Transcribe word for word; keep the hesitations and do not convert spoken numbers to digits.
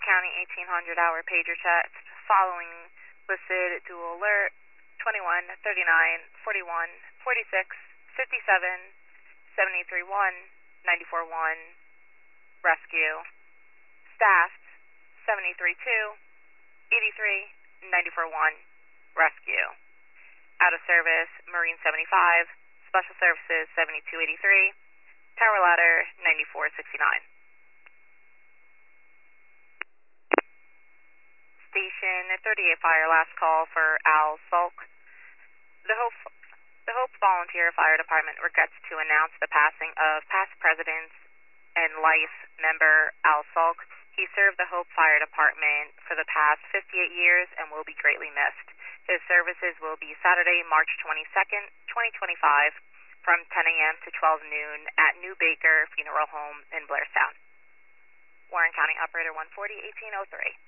County eighteen hundred hour pager checks following listed dual alert twenty-one, thirty-nine, forty-one, forty-six, fifty-seven, seventy-three one, ninety-four one, rescue. Staffed seventy-three two, eighty-three, ninety-four one, rescue. Out of service, Marine seventy-five, Special Services seventy-two eighty-three, Tower Ladder ninety-four sixty-nine. Station thirty-eight Fire, last call for Al Sulk. The Hope, the Hope Volunteer Fire Department regrets to announce the passing of past presidents and life member Al Sulk. He served the Hope Fire Department for the past fifty-eight years and will be greatly missed. His services will be Saturday, March twenty-second, twenty twenty-five, from ten a.m. to twelve noon at New Baker Funeral Home in Blairstown. Warren County Operator one forty, eighteen oh three.